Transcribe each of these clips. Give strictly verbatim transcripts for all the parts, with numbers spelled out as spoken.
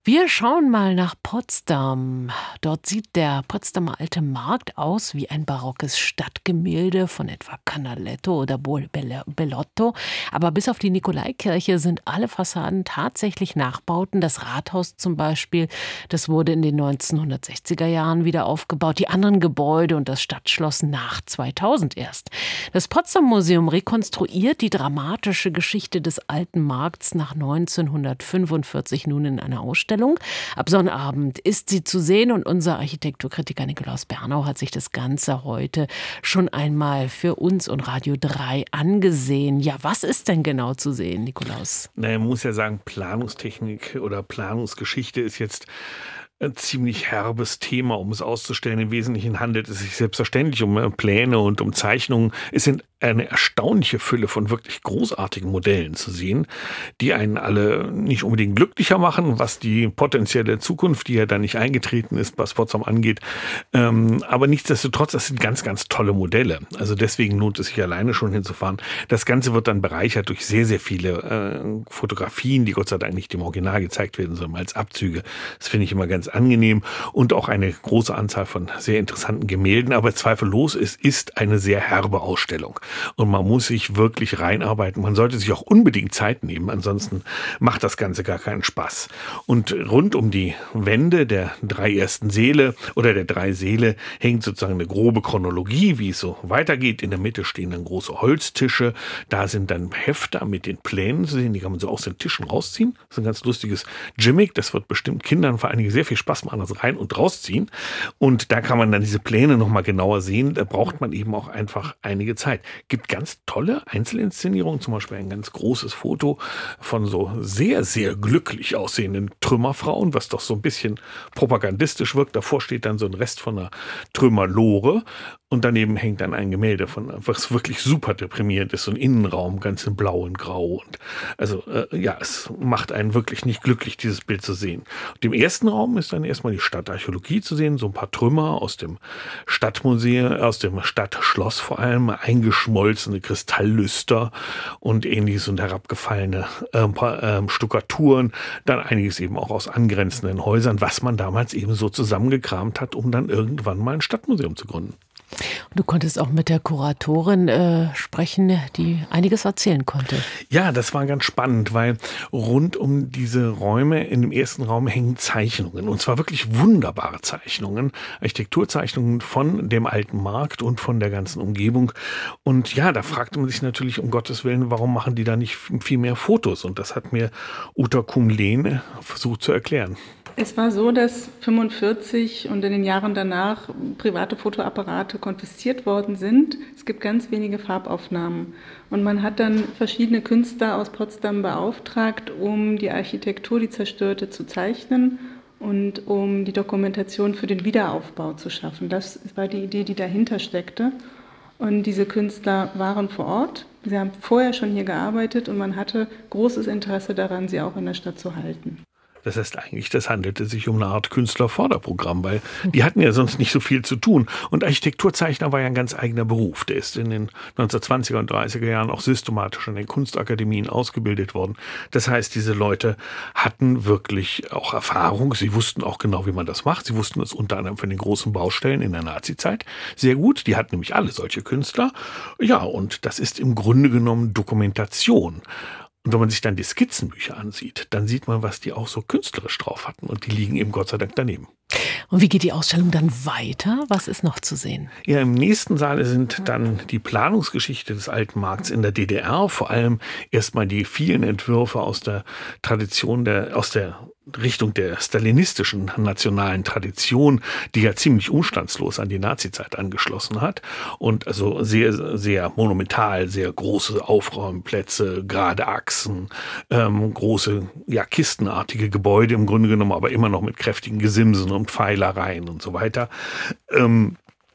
Wir schauen mal nach Potsdam. Dort sieht der Potsdamer Alte Markt aus wie ein barockes Stadtgemälde von etwa Canaletto oder Bol- Belle- Bellotto. Aber bis auf die Nikolaikirche sind alle Fassaden tatsächlich Nachbauten. Das Rathaus zum Beispiel, das wurde in den neunzehnhundertsechziger Jahren wieder aufgebaut. Die anderen Gebäude und das Stadtschloss nach zweitausend erst. Das Potsdam Museum rekonstruiert die dramatische Geschichte des Alten Markts nach neunzehnhundertfünfundvierzig nun in einer Ausstellung. Ab Sonnabend ist sie zu sehen und unser Architekturkritiker Nikolaus Bernau hat sich das Ganze heute schon einmal für uns und Radio drei angesehen. Ja, was ist denn genau zu sehen, Nikolaus? Na, man muss ja sagen, Planungstechnik oder Planungsgeschichte ist jetzt ein ziemlich herbes Thema, um es auszustellen. Im Wesentlichen handelt es sich selbstverständlich um äh, Pläne und um Zeichnungen. Es sind eine erstaunliche Fülle von wirklich großartigen Modellen zu sehen, die einen alle nicht unbedingt glücklicher machen, was die potenzielle Zukunft, die ja dann nicht eingetreten ist, was Potsdam angeht. Ähm, aber nichtsdestotrotz, das sind ganz, ganz tolle Modelle. Also deswegen lohnt es sich alleine schon hinzufahren. Das Ganze wird dann bereichert durch sehr, sehr viele äh, Fotografien, die Gott sei Dank nicht im Original gezeigt werden, sondern als Abzüge. Das finde ich immer ganz angenehm und auch eine große Anzahl von sehr interessanten Gemälden. Aber zweifellos, es ist eine sehr herbe Ausstellung. Und man muss sich wirklich reinarbeiten. Man sollte sich auch unbedingt Zeit nehmen, ansonsten macht das Ganze gar keinen Spaß. Und rund um die Wände der drei ersten Säle oder der drei Säle hängt sozusagen eine grobe Chronologie, wie es so weitergeht. In der Mitte stehen dann große Holztische. Da sind dann Hefter mit den Plänen zu sehen. Die kann man so aus den Tischen rausziehen. Das ist ein ganz lustiges Gimmick. Das wird bestimmt Kindern vor allen Dingen sehr viel Spaß machen, das rein und rausziehen. Und da kann man dann diese Pläne nochmal genauer sehen. Da braucht man eben auch einfach einige Zeit. Gibt ganz tolle Einzelinszenierungen, zum Beispiel ein ganz großes Foto von so sehr, sehr glücklich aussehenden Trümmerfrauen, was doch so ein bisschen propagandistisch wirkt. Davor steht dann so ein Rest von einer Trümmerlore. Und daneben hängt dann ein Gemälde von, was wirklich super deprimierend ist, so ein Innenraum, ganz in Blau und Grau. Und also äh, ja, es macht einen wirklich nicht glücklich, dieses Bild zu sehen. Und im ersten Raum ist dann erstmal die Stadtarchäologie zu sehen, so ein paar Trümmer aus dem Stadtmuseum, aus dem Stadtschloss vor allem, eingeschmolzene Kristalllüster und ähnliches und herabgefallene äh, paar, äh, Stuckaturen, dann einiges eben auch aus angrenzenden Häusern, was man damals eben so zusammengekramt hat, um dann irgendwann mal ein Stadtmuseum zu gründen. Du konntest auch mit der Kuratorin äh, sprechen, die einiges erzählen konnte. Ja, das war ganz spannend, weil rund um diese Räume in dem ersten Raum hängen Zeichnungen. Und zwar wirklich wunderbare Zeichnungen, Architekturzeichnungen von dem Alten Markt und von der ganzen Umgebung. Und ja, da fragte man sich natürlich um Gottes Willen, warum machen die da nicht viel mehr Fotos? Und das hat mir Uta Kumlehn versucht zu erklären. Es war so, dass fünfundvierzig und in den Jahren danach private Fotoapparate konfisziert worden sind. Es gibt ganz wenige Farbaufnahmen. Und man hat dann verschiedene Künstler aus Potsdam beauftragt, um die Architektur, die zerstörte, zu zeichnen und um die Dokumentation für den Wiederaufbau zu schaffen. Das war die Idee, die dahinter steckte. Und diese Künstler waren vor Ort. Sie haben vorher schon hier gearbeitet und man hatte großes Interesse daran, sie auch in der Stadt zu halten. Das heißt eigentlich, das handelte sich um eine Art Künstlerförderprogramm, weil die hatten ja sonst nicht so viel zu tun. Und Architekturzeichner war ja ein ganz eigener Beruf. Der ist in den neunzehnhundertzwanziger und dreißiger Jahren auch systematisch an den Kunstakademien ausgebildet worden. Das heißt, diese Leute hatten wirklich auch Erfahrung. Sie wussten auch genau, wie man das macht. Sie wussten das unter anderem von den großen Baustellen in der Nazizeit sehr gut. Die hatten nämlich alle solche Künstler. Ja, und das ist im Grunde genommen Dokumentation. Und wenn man sich dann die Skizzenbücher ansieht, dann sieht man, was die auch so künstlerisch drauf hatten. Und die liegen eben Gott sei Dank daneben. Und wie geht die Ausstellung dann weiter? Was ist noch zu sehen? Ja, im nächsten Saal sind dann die Planungsgeschichte des Alten Markts in der D D R. Vor allem erstmal die vielen Entwürfe aus der Tradition, der, aus der Richtung der stalinistischen nationalen Tradition, die ja ziemlich umstandslos an die Nazizeit angeschlossen hat und also sehr, sehr monumental, sehr große Aufräumplätze, gerade Achsen, ähm, große, ja, kistenartige Gebäude im Grunde genommen, aber immer noch mit kräftigen Gesimsen und Pfeilereien und so weiter. Ähm,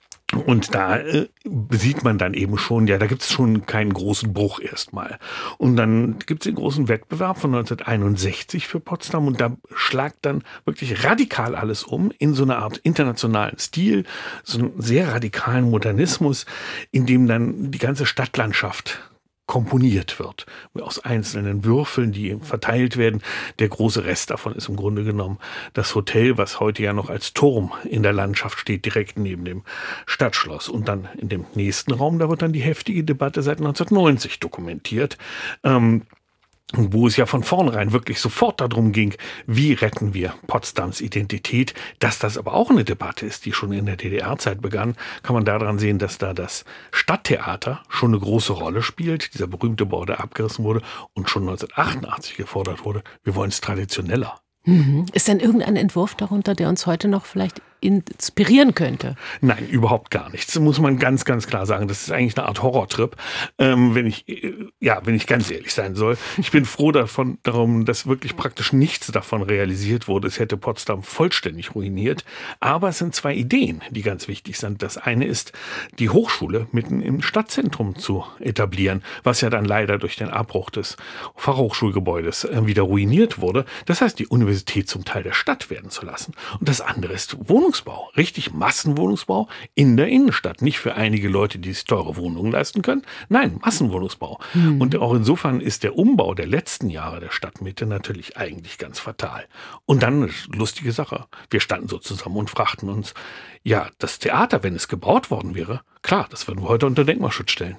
Und da äh, sieht man dann eben schon, ja, da gibt es schon keinen großen Bruch erstmal. Und dann gibt es den großen Wettbewerb von neunzehnhunderteinundsechzig für Potsdam und da schlagt dann wirklich radikal alles um in so eine Art internationalen Stil, so einen sehr radikalen Modernismus, in dem dann die ganze Stadtlandschaft komponiert wird, aus einzelnen Würfeln, die verteilt werden. Der große Rest davon ist im Grunde genommen das Hotel, was heute ja noch als Turm in der Landschaft steht, direkt neben dem Stadtschloss. Und dann in dem nächsten Raum, da wird dann die heftige Debatte seit neunzehnhundertneunzig dokumentiert, ähm, wo es ja von vornherein wirklich sofort darum ging, wie retten wir Potsdams Identität. Dass das aber auch eine Debatte ist, die schon in der D D R-Zeit begann, kann man daran sehen, dass da das Stadttheater schon eine große Rolle spielt. Dieser berühmte Bau, der abgerissen wurde und schon neunzehnhundertachtundachtzig gefordert wurde, wir wollen es traditioneller. Mhm. Ist denn irgendein Entwurf darunter, der uns heute noch vielleicht inspirieren könnte? Nein, überhaupt gar nichts. Das muss man ganz, ganz klar sagen. Das ist eigentlich eine Art Horrortrip, ähm, wenn ich, ja, wenn ich ganz ehrlich sein soll. Ich bin froh davon, darum, dass wirklich praktisch nichts davon realisiert wurde. Es hätte Potsdam vollständig ruiniert. Aber es sind zwei Ideen, die ganz wichtig sind. Das eine ist, die Hochschule mitten im Stadtzentrum zu etablieren, was ja dann leider durch den Abbruch des Fachhochschulgebäudes wieder ruiniert wurde. Das heißt, die Universität zum Teil der Stadt werden zu lassen. Und das andere ist Wohnungsbau. Richtig Massenwohnungsbau in der Innenstadt. Nicht für einige Leute, die sich teure Wohnungen leisten können. Nein, Massenwohnungsbau. Mhm. Und auch insofern ist der Umbau der letzten Jahre der Stadtmitte natürlich eigentlich ganz fatal. Und dann eine lustige Sache. Wir standen so zusammen und fragten uns, ja, das Theater, wenn es gebaut worden wäre, klar, das würden wir heute unter Denkmalschutz stellen.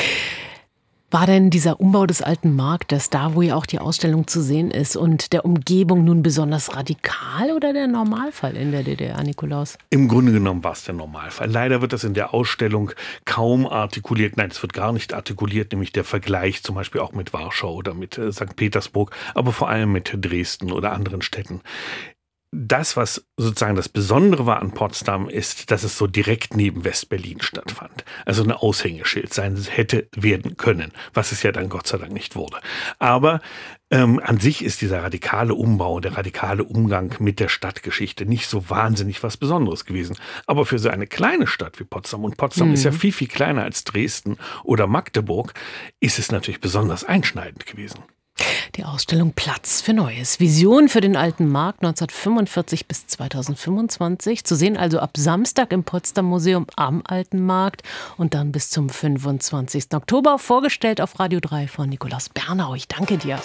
War denn dieser Umbau des alten Marktes, da wo ja auch die Ausstellung zu sehen ist, und der Umgebung nun besonders radikal oder der Normalfall in der D D R, Nikolaus? Im Grunde genommen war es der Normalfall. Leider wird das in der Ausstellung kaum artikuliert. Nein, es wird gar nicht artikuliert, nämlich der Vergleich zum Beispiel auch mit Warschau oder mit äh, Sankt Petersburg, aber vor allem mit Dresden oder anderen Städten. Das, was sozusagen das Besondere war an Potsdam, ist, dass es so direkt neben West-Berlin stattfand. Also ein Aushängeschild sein hätte werden können, was es ja dann Gott sei Dank nicht wurde. Aber ähm, an sich ist dieser radikale Umbau, der radikale Umgang mit der Stadtgeschichte nicht so wahnsinnig was Besonderes gewesen. Aber für so eine kleine Stadt wie Potsdam, und Potsdam mhm. ist ja viel, viel kleiner als Dresden oder Magdeburg, ist es natürlich besonders einschneidend gewesen. Die Ausstellung Platz für Neues. Vision für den alten Markt neunzehnhundertfünfundvierzig bis zweitausendfünfundzwanzig. Zu sehen also ab Samstag im Potsdam Museum am Alten Markt und dann bis zum fünfundzwanzigsten Oktober. Vorgestellt auf Radio drei von Nikolaus Bernau. Ich danke dir.